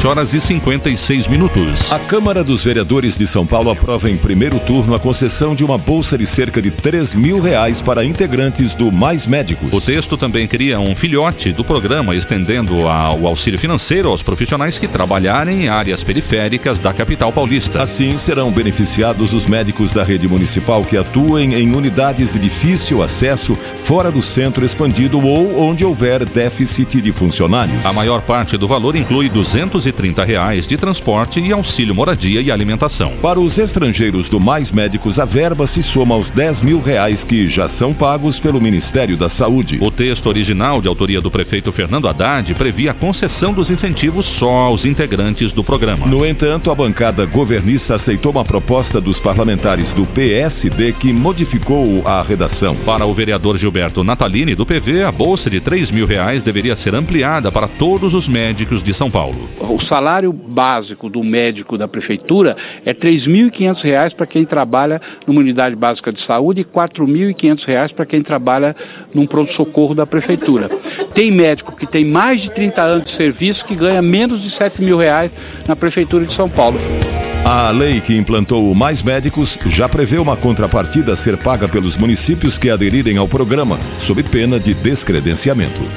7h56. A Câmara dos Vereadores de São Paulo aprova em primeiro turno a concessão de uma bolsa de cerca de R$3.000 para integrantes do Mais Médicos. O texto também cria um filhote do programa, estendendo o auxílio financeiro aos profissionais que trabalharem em áreas periféricas da capital paulista. Assim, serão beneficiados os médicos da rede municipal que atuem em unidades de difícil acesso fora do centro expandido ou onde houver déficit de funcionários. A maior parte do valor inclui R$230 de transporte e auxílio moradia e alimentação. Para os estrangeiros do Mais Médicos, a verba se soma aos R$10.000 que já são pagos pelo Ministério da Saúde. O texto original, de autoria do prefeito Fernando Haddad, previa a concessão dos incentivos só aos integrantes do programa. No entanto, a bancada governista aceitou uma proposta dos parlamentares do PSD que modificou a redação. Para o vereador Gilberto Natalini, do PV, a bolsa de R$3.000 deveria ser ampliada para todos os médicos de São Paulo. O salário básico do médico da prefeitura é R$3.500 para quem trabalha numa unidade básica de saúde e R$4.500 para quem trabalha num pronto-socorro da prefeitura. Tem médico que tem mais de 30 anos de serviço que ganha menos de R$7.000 na prefeitura de São Paulo. A lei que implantou o Mais Médicos já prevê uma contrapartida a ser paga pelos municípios que aderirem ao programa, sob pena de descredenciamento.